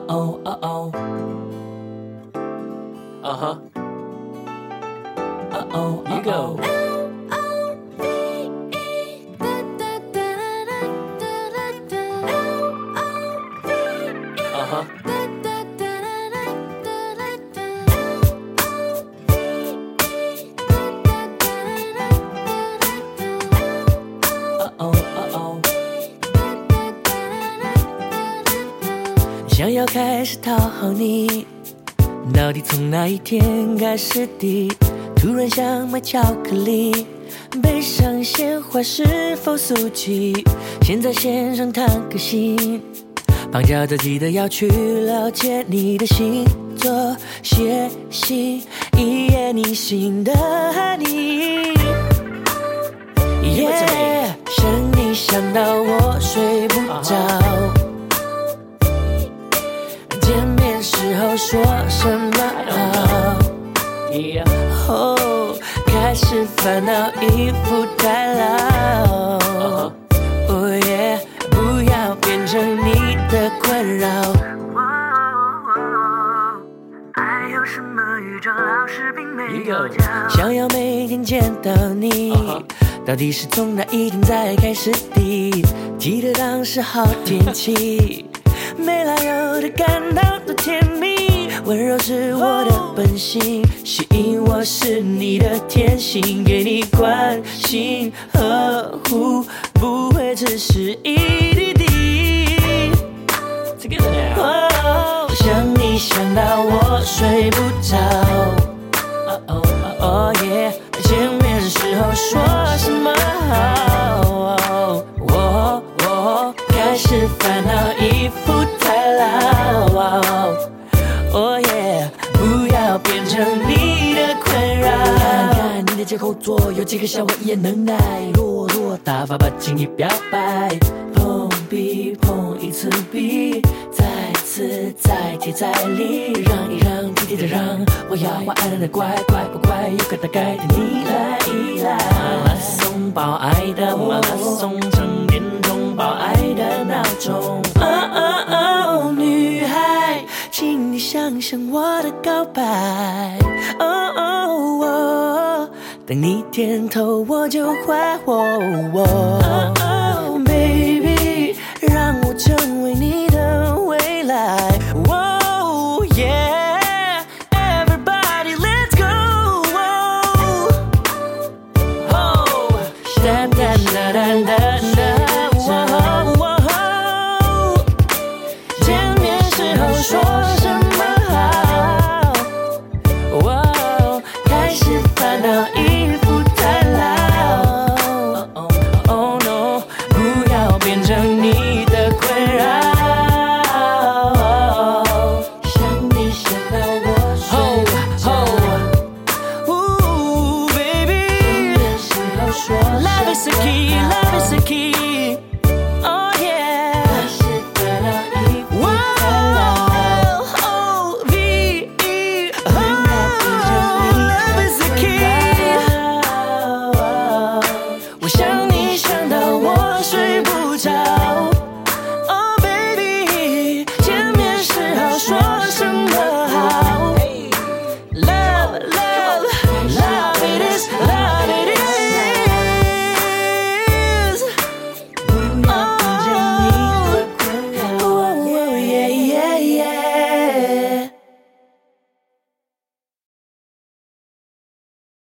哦哦哦，啊哈，哦哦 you go。想要开始讨好你，到底从哪一天开始的？突然想买巧克力，悲伤鲜花是否俗气？现在线上谈个心，绑架着记得要去了解你的星座，写信一夜你心的你。想你想到我睡不着，见面时候说什么好？开始烦恼一副太老。不要变成你的困扰。爱有什么预兆？老师并没有教。想要每天见到你，到底是从哪一天才开始的？记得当时好天气，没来由的感到多甜蜜。温柔是我的本性，吸引我是你的天性，给你关心呵护，不会只是一滴滴。想你想到我睡不着。见面时候说什么好？我开始烦恼一副太老。不要变成你的困扰。看看你的肩后座，有几个小我也能耐。落大爸爸，请你表白。碰壁碰一次壁，再次再接再厉，让一让，体贴的让，我要我爱的乖乖不乖，有个大概的你来依赖。马拉松报爱的马拉松，成电动报爱的闹钟。女孩，请你想想我的告白。等你点头我就坏。